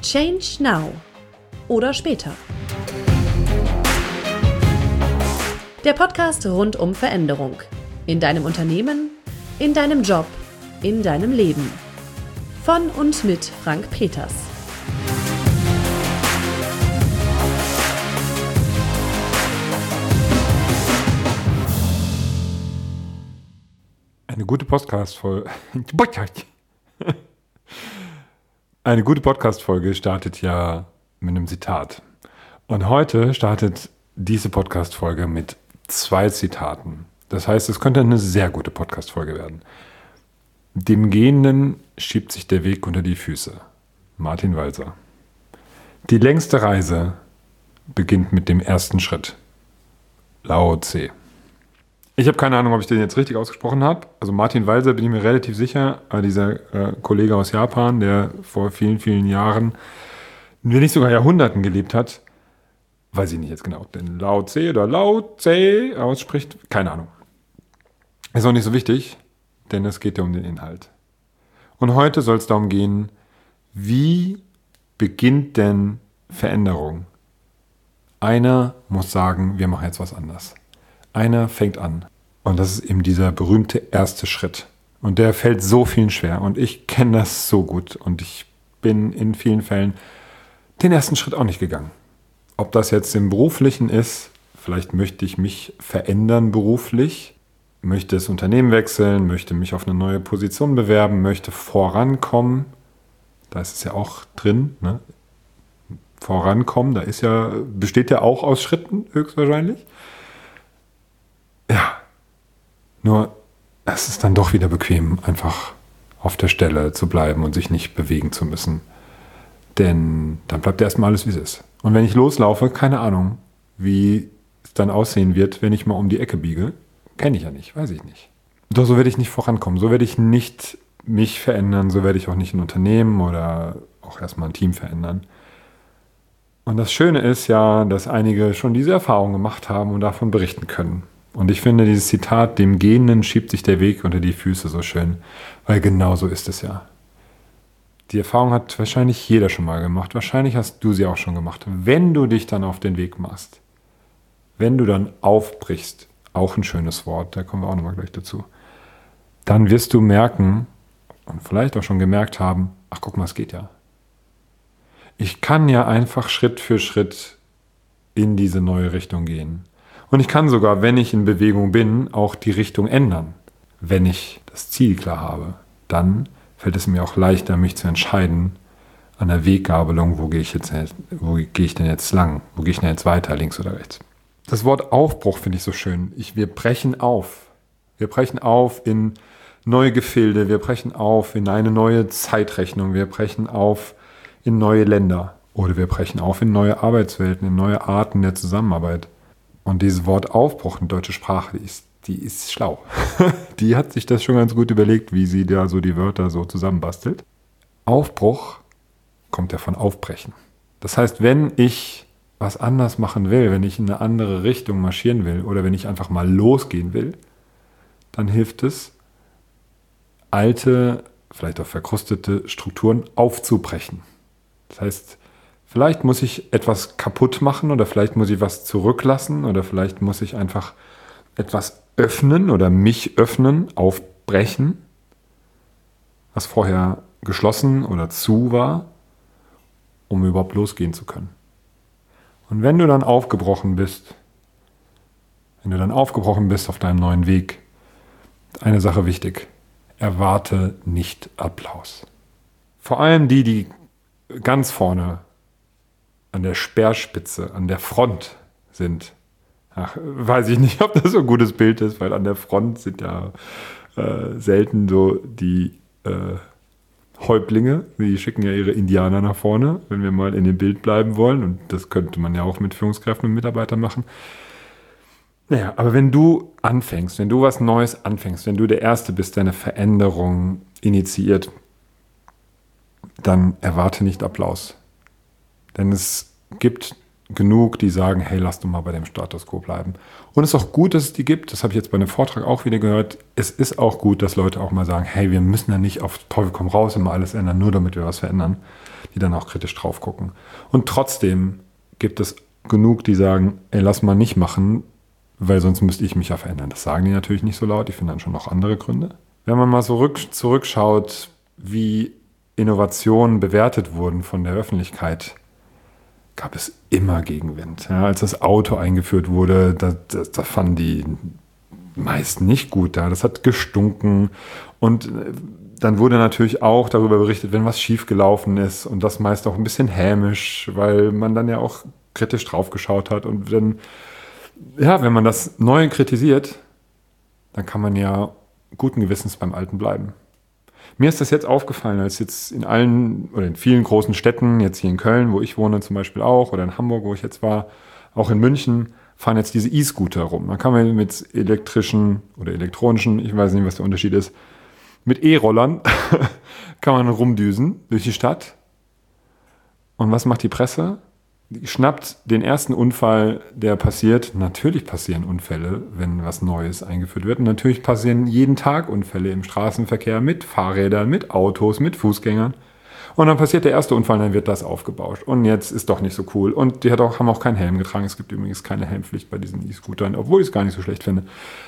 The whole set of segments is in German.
Change now oder später. Der Podcast rund um Veränderung. In deinem Unternehmen, in deinem Job, in deinem Leben. Von und mit Frank Peters. Eine gute Podcast-Folge startet ja mit einem Zitat. Und heute startet diese Podcast-Folge mit 2 Zitaten. Das heißt, es könnte eine sehr gute Podcast-Folge werden. Dem Gehenden schiebt sich der Weg unter die Füße. Martin Walser. Die längste Reise beginnt mit dem ersten Schritt. Lao Tse. Ich habe keine Ahnung, ob ich den jetzt richtig ausgesprochen habe. Also Martin Walser bin ich mir relativ sicher. Aber dieser Kollege aus Japan, der vor vielen, vielen Jahren, wenn nicht sogar Jahrhunderten gelebt hat, weiß ich nicht jetzt genau, ob den Lao Tse oder Lao Tse ausspricht. Keine Ahnung. Ist auch nicht so wichtig, denn es geht ja um den Inhalt. Und heute soll es darum gehen, wie beginnt denn Veränderung? Einer muss sagen, wir machen jetzt was anders. Einer fängt an. Und das ist eben dieser berühmte erste Schritt. Und der fällt so vielen schwer. Und ich kenne das so gut. Und ich bin in vielen Fällen den ersten Schritt auch nicht gegangen. Ob das jetzt im Beruflichen ist, vielleicht möchte ich mich verändern beruflich, möchte das Unternehmen wechseln, möchte mich auf eine neue Position bewerben, möchte vorankommen. Da ist es ja auch drin, ne? Vorankommen, besteht ja auch aus Schritten höchstwahrscheinlich. Ja, nur es ist dann doch wieder bequem, einfach auf der Stelle zu bleiben und sich nicht bewegen zu müssen. Denn dann bleibt erstmal alles, wie es ist. Und wenn ich loslaufe, keine Ahnung, wie es dann aussehen wird, wenn ich mal um die Ecke biege. Kenne ich ja nicht, weiß ich nicht. Doch so werde ich nicht vorankommen. So werde ich nicht mich verändern. So werde ich auch nicht ein Unternehmen oder auch erstmal ein Team verändern. Und das Schöne ist ja, dass einige schon diese Erfahrung gemacht haben und davon berichten können. Und ich finde dieses Zitat, dem Gehenden schiebt sich der Weg unter die Füße, so schön. Weil genau so ist es ja. Die Erfahrung hat wahrscheinlich jeder schon mal gemacht. Wahrscheinlich hast du sie auch schon gemacht. Wenn du dich dann auf den Weg machst, wenn du dann aufbrichst, auch ein schönes Wort, da kommen wir auch nochmal gleich dazu, dann wirst du merken und vielleicht auch schon gemerkt haben, ach guck mal, es geht ja. Ich kann ja einfach Schritt für Schritt in diese neue Richtung gehen. Und ich kann sogar, wenn ich in Bewegung bin, auch die Richtung ändern. Wenn ich das Ziel klar habe, dann fällt es mir auch leichter, mich zu entscheiden an der Weggabelung, wo gehe ich denn jetzt lang? Wo gehe ich denn jetzt weiter, links oder rechts? Das Wort Aufbruch finde ich so schön. Wir brechen auf. Wir brechen auf in neue Gefilde. Wir brechen auf in eine neue Zeitrechnung. Wir brechen auf in neue Länder. Oder wir brechen auf in neue Arbeitswelten, in neue Arten der Zusammenarbeit. Und dieses Wort Aufbruch in deutsche Sprache, die ist schlau. Die hat sich das schon ganz gut überlegt, wie sie da so die Wörter so zusammenbastelt. Aufbruch kommt ja von Aufbrechen. Das heißt, wenn ich was anders machen will, wenn ich in eine andere Richtung marschieren will oder wenn ich einfach mal losgehen will, dann hilft es, alte, vielleicht auch verkrustete Strukturen aufzubrechen. Das heißt, vielleicht muss ich etwas kaputt machen oder vielleicht muss ich was zurücklassen oder vielleicht muss ich einfach etwas öffnen oder mich öffnen, aufbrechen, was vorher geschlossen oder zu war, um überhaupt losgehen zu können. Und wenn du dann aufgebrochen bist auf deinem neuen Weg, ist eine Sache wichtig: erwarte nicht Applaus. Vor allem die ganz vorne an der Speerspitze, an der Front sind. Ach, weiß ich nicht, ob das so ein gutes Bild ist, weil an der Front sind ja selten so die Häuptlinge. Die schicken ja ihre Indianer nach vorne, wenn wir mal in dem Bild bleiben wollen. Und das könnte man ja auch mit Führungskräften und Mitarbeitern machen. Naja, aber wenn du anfängst, wenn du was Neues anfängst, wenn du der Erste bist, der eine Veränderung initiiert, dann erwarte nicht Applaus. Denn es gibt genug, die sagen, hey, lass doch mal bei dem Status quo bleiben. Und es ist auch gut, dass es die gibt. Das habe ich jetzt bei einem Vortrag auch wieder gehört. Es ist auch gut, dass Leute auch mal sagen, hey, wir müssen ja nicht auf Teufel komm raus immer alles ändern, nur damit wir was verändern, die dann auch kritisch drauf gucken. Und trotzdem gibt es genug, die sagen, ey, lass mal nicht machen, weil sonst müsste ich mich ja verändern. Das sagen die natürlich nicht so laut, die finden dann schon noch andere Gründe. Wenn man mal so zurückschaut, wie Innovationen bewertet wurden von der Öffentlichkeit, gab es immer Gegenwind. Ja, als das Auto eingeführt wurde, da fanden die meisten nicht gut. Ja. Das hat gestunken. Und dann wurde natürlich auch darüber berichtet, wenn was schiefgelaufen ist. Und das meist auch ein bisschen hämisch, weil man dann ja auch kritisch drauf geschaut hat. Und dann, ja, wenn man das Neue kritisiert, dann kann man ja guten Gewissens beim Alten bleiben. Mir ist das jetzt aufgefallen, als jetzt in allen oder in vielen großen Städten, jetzt hier in Köln, wo ich wohne zum Beispiel auch, oder in Hamburg, wo ich jetzt war, auch in München, fahren jetzt diese E-Scooter rum. Da kann man mit elektrischen oder elektronischen, ich weiß nicht, was der Unterschied ist, mit E-Rollern kann man rumdüsen durch die Stadt. Und was macht die Presse? Die schnappt den ersten Unfall, der passiert. Natürlich passieren Unfälle, wenn was Neues eingeführt wird. Und natürlich passieren jeden Tag Unfälle im Straßenverkehr mit Fahrrädern, mit Autos, mit Fußgängern. Und dann passiert der erste Unfall, dann wird das aufgebauscht. Und jetzt ist doch nicht so cool. Und die haben auch keinen Helm getragen. Es gibt übrigens keine Helmpflicht bei diesen E-Scootern, obwohl ich es gar nicht so schlecht finde.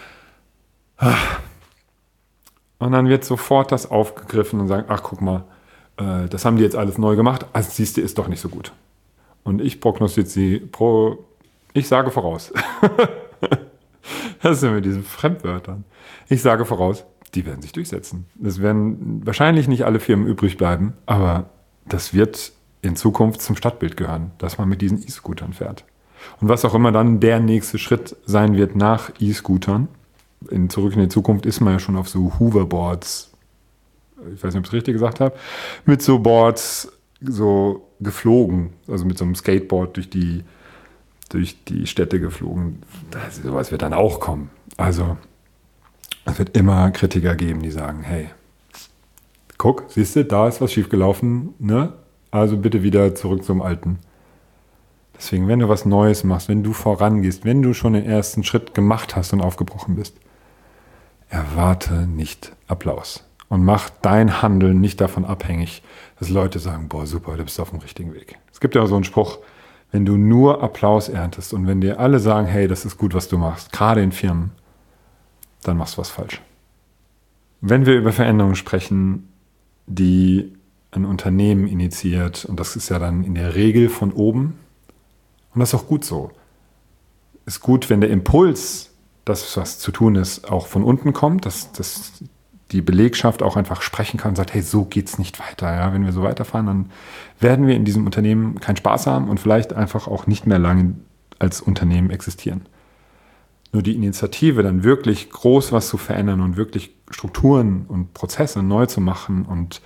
Und dann wird sofort das aufgegriffen und sagen, ach guck mal, das haben die jetzt alles neu gemacht. Also siehst du, ist doch nicht so gut. Und ich ich sage voraus. Das ist ja mit diesen Fremdwörtern. Ich sage voraus, die werden sich durchsetzen. Es werden wahrscheinlich nicht alle Firmen übrig bleiben, aber das wird in Zukunft zum Stadtbild gehören, dass man mit diesen E-Scootern fährt. Und was auch immer dann der nächste Schritt sein wird nach E-Scootern, Zurück in die Zukunft ist man ja schon auf so Hoverboards, ich weiß nicht, ob ich es richtig gesagt habe, mit so Boards so geflogen, also mit so einem Skateboard durch die Städte geflogen. Sowas wird dann auch kommen. Also es wird immer Kritiker geben, die sagen, hey, guck, siehst du, da ist was schiefgelaufen, ne? Also bitte wieder zurück zum Alten. Deswegen, wenn du was Neues machst, wenn du vorangehst, wenn du schon den ersten Schritt gemacht hast und aufgebrochen bist, erwarte nicht Applaus. Und mach dein Handeln nicht davon abhängig, dass Leute sagen, boah, super, du bist auf dem richtigen Weg. Es gibt ja so einen Spruch, wenn du nur Applaus erntest und wenn dir alle sagen, hey, das ist gut, was du machst, gerade in Firmen, dann machst du was falsch. Wenn wir über Veränderungen sprechen, die ein Unternehmen initiiert, und das ist ja dann in der Regel von oben, und das ist auch gut so. Ist gut, wenn der Impuls, das, was zu tun ist, auch von unten kommt, dass die Belegschaft auch einfach sprechen kann und sagt, hey, so geht's nicht weiter. Ja, wenn wir so weiterfahren, dann werden wir in diesem Unternehmen keinen Spaß haben und vielleicht einfach auch nicht mehr lange als Unternehmen existieren. Nur die Initiative, dann wirklich groß was zu verändern und wirklich Strukturen und Prozesse neu zu machen und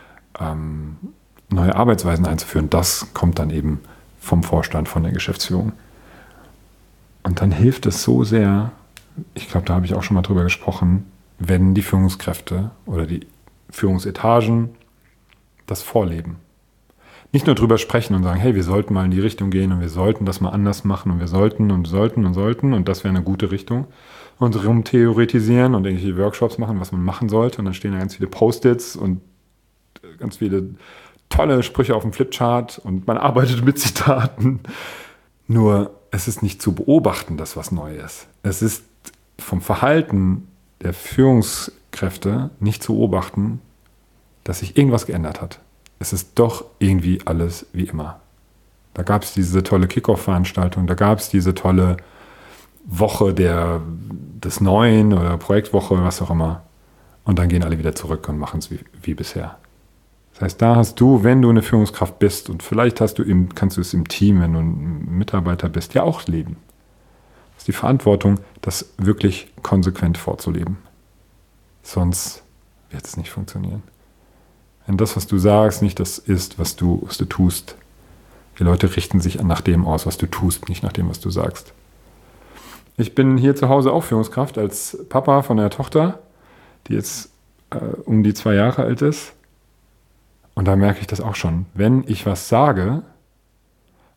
neue Arbeitsweisen einzuführen, das kommt dann eben vom Vorstand, von der Geschäftsführung. Und dann hilft es so sehr, ich glaube, da habe ich auch schon mal drüber gesprochen, wenn die Führungskräfte oder die Führungsetagen das vorleben. Nicht nur drüber sprechen und sagen, hey, wir sollten mal in die Richtung gehen und wir sollten das mal anders machen und wir sollten und das wäre eine gute Richtung. Und rumtheoretisieren und irgendwelche Workshops machen, was man machen sollte. Und dann stehen da ganz viele Post-its und ganz viele tolle Sprüche auf dem Flipchart und man arbeitet mit Zitaten. Nur es ist nicht zu beobachten, dass was neu ist. Es ist vom Verhalten der Führungskräfte nicht zu beobachten, dass sich irgendwas geändert hat. Es ist doch irgendwie alles wie immer. Da gab es diese tolle Kick-Off-Veranstaltung, da gab es diese tolle Woche des Neuen oder Projektwoche, was auch immer. Und dann gehen alle wieder zurück und machen es wie bisher. Das heißt, da hast du, wenn du eine Führungskraft bist und vielleicht kannst du es im Team, wenn du ein Mitarbeiter bist, ja auch leben. Das ist die Verantwortung, das wirklich konsequent vorzuleben. Sonst wird es nicht funktionieren. Wenn das, was du sagst, nicht das ist, was du tust. Die Leute richten sich nach dem aus, was du tust, nicht nach dem, was du sagst. Ich bin hier zu Hause auch Führungskraft als Papa von einer Tochter, die jetzt um die 2 Jahre alt ist. Und da merke ich das auch schon. Wenn ich was sage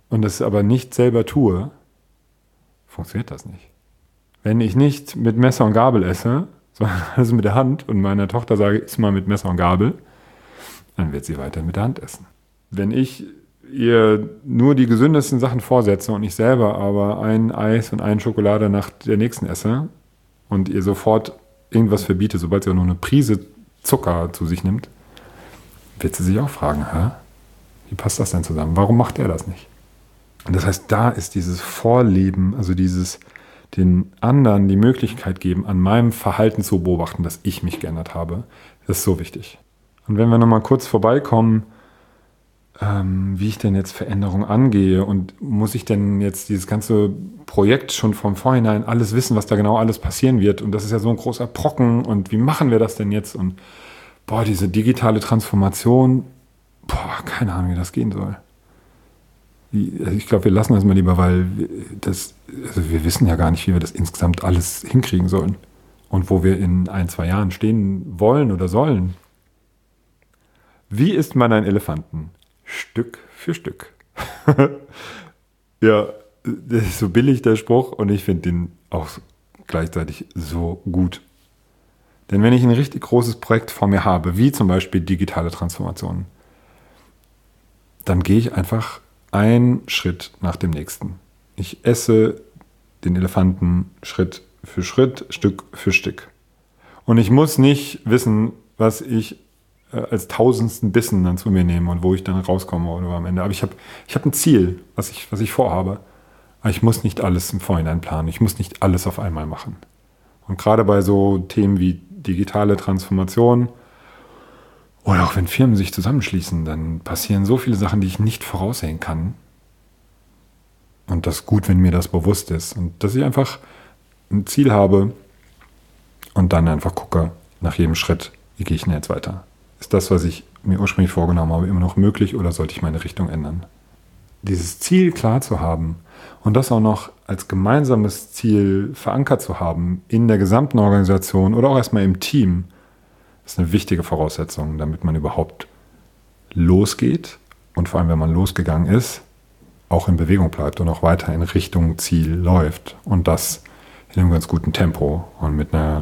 und das aber nicht selber tue, funktioniert das nicht. Wenn ich nicht mit Messer und Gabel esse, sondern also mit der Hand und meiner Tochter sage, iss mal mit Messer und Gabel, dann wird sie weiter mit der Hand essen. Wenn ich ihr nur die gesündesten Sachen vorsetze und ich selber aber ein Eis und eine Schokolade nach der nächsten esse und ihr sofort irgendwas verbiete, sobald sie auch nur eine Prise Zucker zu sich nimmt, wird sie sich auch fragen, wie passt das denn zusammen? Warum macht er das nicht? Und das heißt, da ist dieses Vorleben, also dieses den anderen die Möglichkeit geben, an meinem Verhalten zu beobachten, dass ich mich geändert habe, das ist so wichtig. Und wenn wir nochmal kurz vorbeikommen, wie ich denn jetzt Veränderung angehe und muss ich denn jetzt dieses ganze Projekt schon vom Vorhinein alles wissen, was da genau alles passieren wird, und das ist ja so ein großer Brocken und wie machen wir das denn jetzt und diese digitale Transformation, keine Ahnung, wie das gehen soll. Ich glaube, wir lassen das mal lieber, weil wir wissen ja gar nicht, wie wir das insgesamt alles hinkriegen sollen und wo wir in 1-2 Jahren stehen wollen oder sollen. Wie isst man einen Elefanten? Stück für Stück. Ja, das ist so billig, der Spruch, und ich finde den auch gleichzeitig so gut. Denn wenn ich ein richtig großes Projekt vor mir habe, wie zum Beispiel digitale Transformation, dann gehe ich einfach einen Schritt nach dem nächsten. Ich esse den Elefanten Schritt für Schritt, Stück für Stück. Und ich muss nicht wissen, was ich als 1000. Bissen dann zu mir nehme und wo ich dann rauskomme oder am Ende. Aber ich hab ein Ziel, was ich vorhabe. Aber ich muss nicht alles im Vorhinein planen. Ich muss nicht alles auf einmal machen. Und gerade bei so Themen wie digitale Transformation oder auch wenn Firmen sich zusammenschließen, dann passieren so viele Sachen, die ich nicht voraussehen kann. Und das ist gut, wenn mir das bewusst ist. Und dass ich einfach ein Ziel habe und dann einfach gucke nach jedem Schritt, wie gehe ich denn jetzt weiter? Ist das, was ich mir ursprünglich vorgenommen habe, immer noch möglich oder sollte ich meine Richtung ändern? Dieses Ziel klar zu haben und das auch noch als gemeinsames Ziel verankert zu haben in der gesamten Organisation oder auch erstmal im Team, ist eine wichtige Voraussetzung, damit man überhaupt losgeht und vor allem, wenn man losgegangen ist, auch in Bewegung bleibt und auch weiter in Richtung Ziel läuft und das in einem ganz guten Tempo und mit einer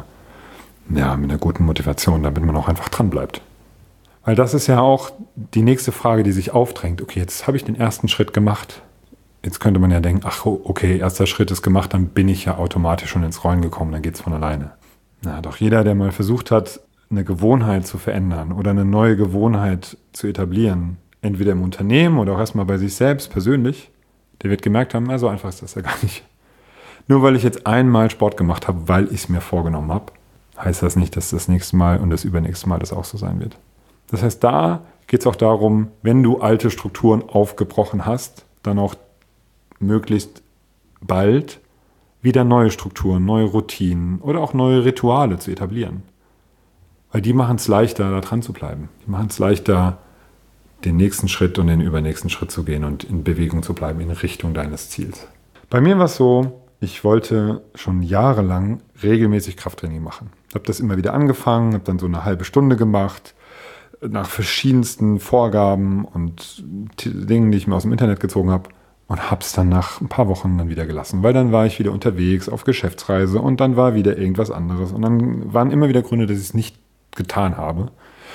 guten Motivation, damit man auch einfach dran bleibt. Weil das ist ja auch die nächste Frage, die sich aufdrängt. Okay, jetzt habe ich den ersten Schritt gemacht. Jetzt könnte man ja denken, ach okay, erster Schritt ist gemacht, dann bin ich ja automatisch schon ins Rollen gekommen, dann geht es von alleine. Na, doch jeder, der mal versucht hat, eine Gewohnheit zu verändern oder eine neue Gewohnheit zu etablieren, entweder im Unternehmen oder auch erstmal bei sich selbst persönlich, der wird gemerkt haben, so einfach ist das ja gar nicht. Nur weil ich jetzt einmal Sport gemacht habe, weil ich es mir vorgenommen habe, heißt das nicht, dass das nächste Mal und das übernächste Mal das auch so sein wird. Das heißt, da geht es auch darum, wenn du alte Strukturen aufgebrochen hast, dann auch möglichst bald wieder neue Strukturen, neue Routinen oder auch neue Rituale zu etablieren. Weil die machen es leichter, da dran zu bleiben. Die machen es leichter, den nächsten Schritt und den übernächsten Schritt zu gehen und in Bewegung zu bleiben in Richtung deines Ziels. Bei mir war es so, ich wollte schon jahrelang regelmäßig Krafttraining machen. Ich habe das immer wieder angefangen, habe dann so eine halbe Stunde gemacht, nach verschiedensten Vorgaben und Dingen, die ich mir aus dem Internet gezogen habe, und habe es dann nach ein paar Wochen dann wieder gelassen, weil dann war ich wieder unterwegs auf Geschäftsreise und dann war wieder irgendwas anderes und dann waren immer wieder Gründe, dass ich es nicht getan habe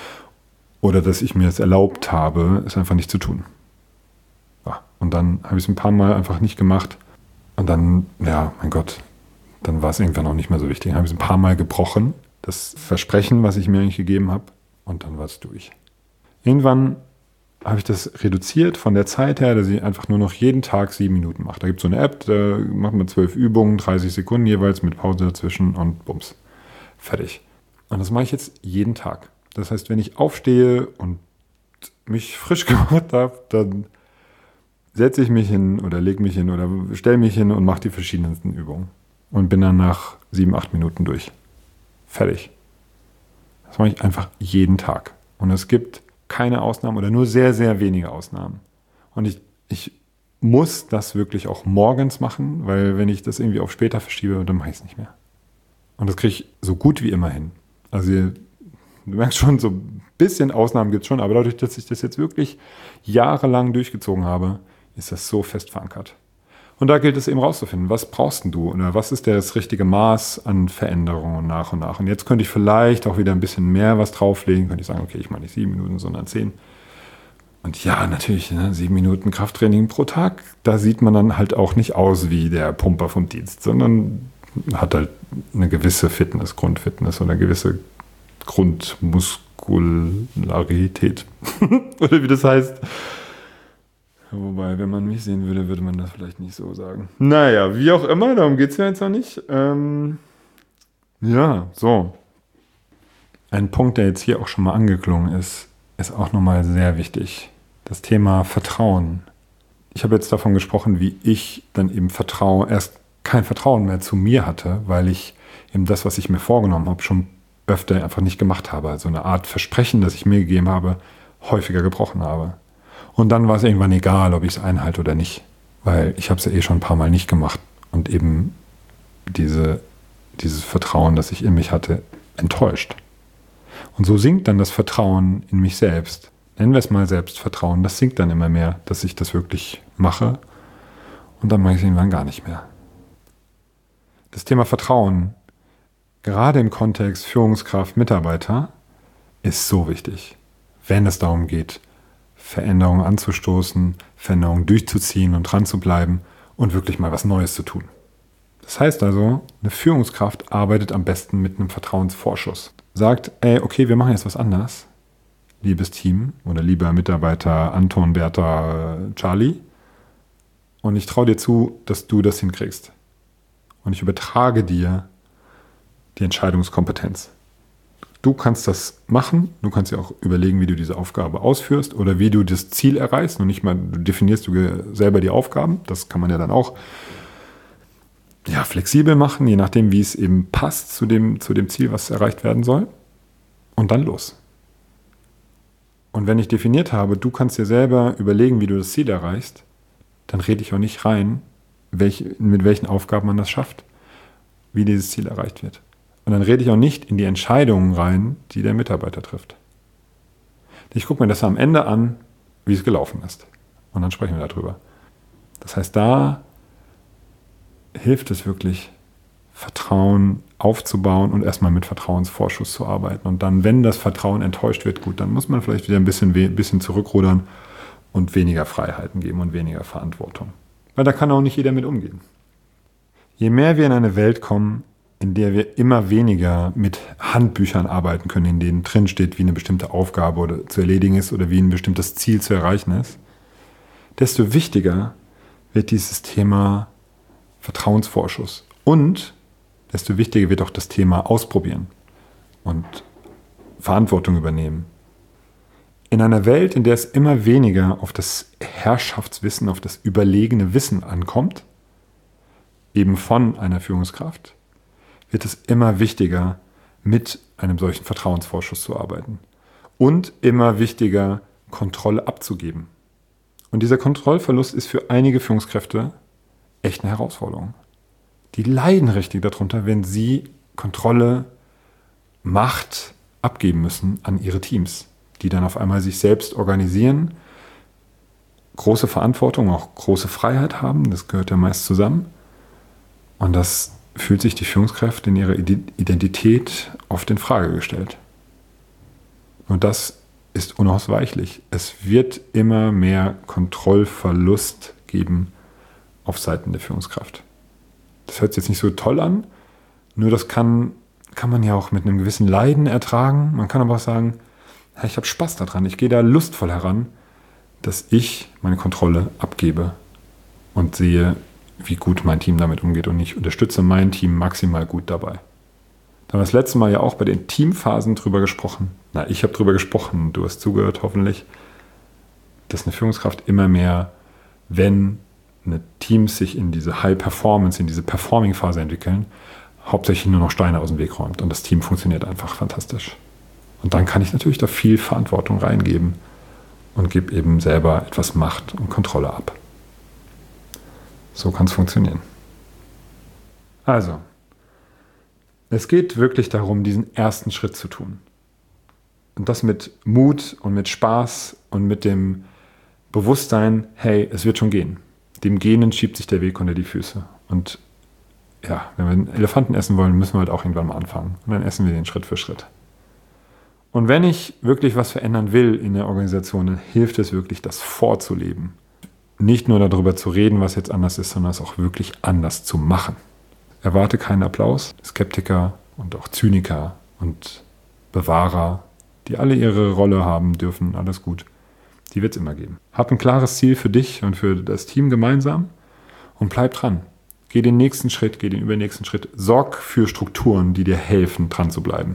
oder dass ich mir es erlaubt habe, es einfach nicht zu tun. Ja, und dann habe ich es ein paar Mal einfach nicht gemacht und dann, mein Gott, dann war es irgendwann auch nicht mehr so wichtig. Dann habe ich es ein paar Mal gebrochen, das Versprechen, was ich mir eigentlich gegeben habe, und dann war es durch. Irgendwann habe ich das reduziert von der Zeit her, dass ich einfach nur noch jeden Tag 7 Minuten mache. Da gibt es so eine App, da macht man 12 Übungen, 30 Sekunden jeweils mit Pause dazwischen und bums, fertig. Und das mache ich jetzt jeden Tag. Das heißt, wenn ich aufstehe und mich frisch gemacht habe, dann setze ich mich hin oder lege mich hin oder stelle mich hin und mache die verschiedensten Übungen. Und bin dann nach 7-8 Minuten durch. Fertig. Das mache ich einfach jeden Tag. Und es gibt keine Ausnahmen oder nur sehr, sehr wenige Ausnahmen. Und ich muss das wirklich auch morgens machen, weil wenn ich das irgendwie auf später verschiebe, dann mache ich es nicht mehr. Und das kriege ich so gut wie immer hin. Also du merkst schon, so ein bisschen Ausnahmen gibt es schon, aber dadurch, dass ich das jetzt wirklich jahrelang durchgezogen habe, ist das so fest verankert. Und da gilt es eben rauszufinden, was brauchst denn du oder was ist das richtige Maß an Veränderungen nach und nach. Und jetzt könnte ich vielleicht auch wieder ein bisschen mehr was drauflegen, könnte ich sagen, okay, ich mache nicht 7 Minuten, sondern 10. Und ja, natürlich, 7 Minuten Krafttraining pro Tag, da sieht man dann halt auch nicht aus wie der Pumper vom Dienst, sondern hat halt eine gewisse Fitness, Grundfitness oder eine gewisse Grundmuskularität. Oder wie das heißt. Wobei, wenn man mich sehen würde, würde man das vielleicht nicht so sagen. Naja, wie auch immer, darum geht es ja jetzt noch nicht. Ja, so. Ein Punkt, der jetzt hier auch schon mal angeklungen ist auch nochmal sehr wichtig. Das Thema Vertrauen. Ich habe jetzt davon gesprochen, wie ich dann eben erst kein Vertrauen mehr zu mir hatte, weil ich eben das, was ich mir vorgenommen habe, schon öfter einfach nicht gemacht habe. Also eine Art Versprechen, das ich mir gegeben habe, häufiger gebrochen habe. Und dann war es irgendwann egal, ob ich es einhalte oder nicht, weil ich habe es ja schon ein paar Mal nicht gemacht und eben dieses Vertrauen, das ich in mich hatte, enttäuscht. Und so sinkt dann das Vertrauen in mich selbst. Nennen wir es mal Selbstvertrauen, das sinkt dann immer mehr, dass ich das wirklich mache und dann mache ich es irgendwann gar nicht mehr. Das Thema Vertrauen, gerade im Kontext Führungskraft, Mitarbeiter, ist so wichtig, wenn es darum geht, Veränderungen anzustoßen, Veränderungen durchzuziehen und dran zu bleiben und wirklich mal was Neues zu tun. Das heißt also, eine Führungskraft arbeitet am besten mit einem Vertrauensvorschuss. Sagt, okay, wir machen jetzt was anders, liebes Team oder lieber Mitarbeiter Anton, Bertha, Charlie, und ich traue dir zu, dass du das hinkriegst. Und ich übertrage dir die Entscheidungskompetenz. Du kannst das machen, du kannst dir auch überlegen, wie du diese Aufgabe ausführst oder wie du das Ziel erreichst und nicht mal, du definierst selber die Aufgaben, das kann man ja dann auch flexibel machen, je nachdem, wie es eben passt zu dem Ziel, was erreicht werden soll, und dann los. Und wenn ich definiert habe, du kannst dir selber überlegen, wie du das Ziel erreichst, dann rede ich auch nicht rein, mit welchen Aufgaben man das schafft, wie dieses Ziel erreicht wird. Und dann rede ich auch nicht in die Entscheidungen rein, die der Mitarbeiter trifft. Ich gucke mir das am Ende an, wie es gelaufen ist. Und dann sprechen wir darüber. Das heißt, da hilft es wirklich, Vertrauen aufzubauen und erstmal mit Vertrauensvorschuss zu arbeiten. Und dann, wenn das Vertrauen enttäuscht wird, gut, dann muss man vielleicht wieder ein bisschen zurückrudern und weniger Freiheiten geben und weniger Verantwortung. Weil da kann auch nicht jeder mit umgehen. Je mehr wir in eine Welt kommen, in der wir immer weniger mit Handbüchern arbeiten können, in denen drin steht, wie eine bestimmte Aufgabe zu erledigen ist oder wie ein bestimmtes Ziel zu erreichen ist, desto wichtiger wird dieses Thema Vertrauensvorschuss. Und desto wichtiger wird auch das Thema Ausprobieren und Verantwortung übernehmen. In einer Welt, in der es immer weniger auf das Herrschaftswissen, auf das überlegene Wissen ankommt, eben von einer Führungskraft, wird es immer wichtiger, mit einem solchen Vertrauensvorschuss zu arbeiten. Und immer wichtiger, Kontrolle abzugeben. Und dieser Kontrollverlust ist für einige Führungskräfte echt eine Herausforderung. Die leiden richtig darunter, wenn sie Kontrolle, Macht abgeben müssen an ihre Teams, die dann auf einmal sich selbst organisieren, große Verantwortung, auch große Freiheit haben, das gehört ja meist zusammen. Und das fühlt sich die Führungskraft in ihrer Identität oft in Frage gestellt. Und das ist unausweichlich. Es wird immer mehr Kontrollverlust geben auf Seiten der Führungskraft. Das hört sich jetzt nicht so toll an, nur das kann man ja auch mit einem gewissen Leiden ertragen. Man kann aber auch sagen, ich habe Spaß daran, ich gehe da lustvoll heran, dass ich meine Kontrolle abgebe und sehe, wie gut mein Team damit umgeht, und ich unterstütze mein Team maximal gut dabei. Da haben wir das letzte Mal ja auch bei den Teamphasen drüber gesprochen. Ich habe drüber gesprochen, du hast zugehört hoffentlich, dass eine Führungskraft immer mehr, wenn eine Teams sich in diese High Performance, in diese Performing-Phase entwickeln, hauptsächlich nur noch Steine aus dem Weg räumt und das Team funktioniert einfach fantastisch. Und dann kann ich natürlich da viel Verantwortung reingeben und gebe eben selber etwas Macht und Kontrolle ab. So kann es funktionieren. Also, es geht wirklich darum, diesen ersten Schritt zu tun. Und das mit Mut und mit Spaß und mit dem Bewusstsein, hey, es wird schon gehen. Dem Gehenden schiebt sich der Weg unter die Füße. Und ja, wenn wir einen Elefanten essen wollen, müssen wir halt auch irgendwann mal anfangen. Und dann essen wir den Schritt für Schritt. Und wenn ich wirklich was verändern will in der Organisation, dann hilft es wirklich, das vorzuleben. Nicht nur darüber zu reden, was jetzt anders ist, sondern es auch wirklich anders zu machen. Erwarte keinen Applaus. Skeptiker und auch Zyniker und Bewahrer, die alle ihre Rolle haben dürfen, alles gut. Die wird es immer geben. Hab ein klares Ziel für dich und für das Team gemeinsam und bleib dran. Geh den nächsten Schritt, geh den übernächsten Schritt. Sorg für Strukturen, die dir helfen, dran zu bleiben.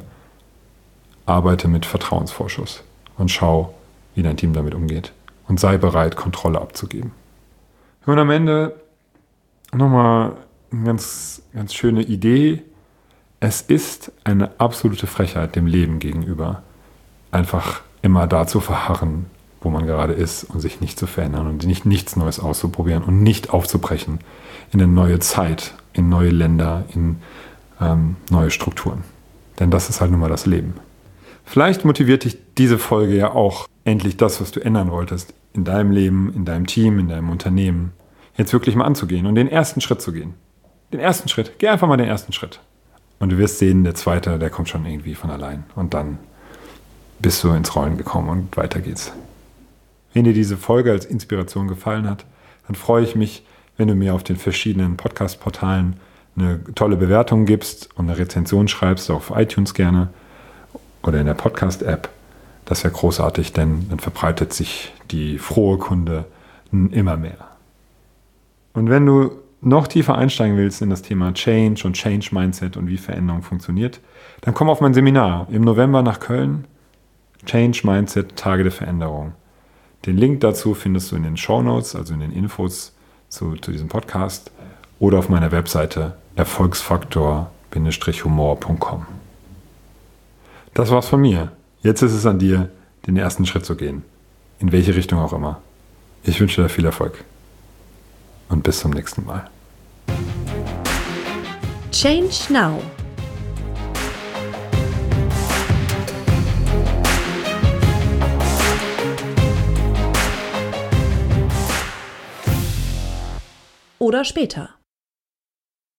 Arbeite mit Vertrauensvorschuss und schau, wie dein Team damit umgeht. Und sei bereit, Kontrolle abzugeben. Und am Ende nochmal eine ganz schöne Idee. Es ist eine absolute Frechheit dem Leben gegenüber, einfach immer da zu verharren, wo man gerade ist und sich nicht zu verändern und nichts Neues auszuprobieren und nicht aufzubrechen in eine neue Zeit, in neue Länder, in neue Strukturen. Denn das ist halt nun mal das Leben. Vielleicht motiviert dich diese Folge ja auch, endlich das, was du ändern wolltest, in deinem Leben, in deinem Team, in deinem Unternehmen, jetzt wirklich mal anzugehen und den ersten Schritt zu gehen. Den ersten Schritt. Geh einfach mal den ersten Schritt. Und du wirst sehen, der zweite, der kommt schon irgendwie von allein. Und dann bist du ins Rollen gekommen und weiter geht's. Wenn dir diese Folge als Inspiration gefallen hat, dann freue ich mich, wenn du mir auf den verschiedenen Podcast-Portalen eine tolle Bewertung gibst und eine Rezension schreibst, auf iTunes gerne oder in der Podcast-App. Das wäre großartig, denn dann verbreitet sich die frohe Kunde immer mehr. Und wenn du noch tiefer einsteigen willst in das Thema Change und Change Mindset und wie Veränderung funktioniert, dann komm auf mein Seminar im November nach Köln. Change Mindset, Tage der Veränderung. Den Link dazu findest du in den Shownotes, also in den Infos zu diesem Podcast oder auf meiner Webseite erfolgsfaktor-humor.com. Das war's von mir. Jetzt ist es an dir, den ersten Schritt zu gehen. In welche Richtung auch immer. Ich wünsche dir viel Erfolg. Und bis zum nächsten Mal. Change Now. Oder später.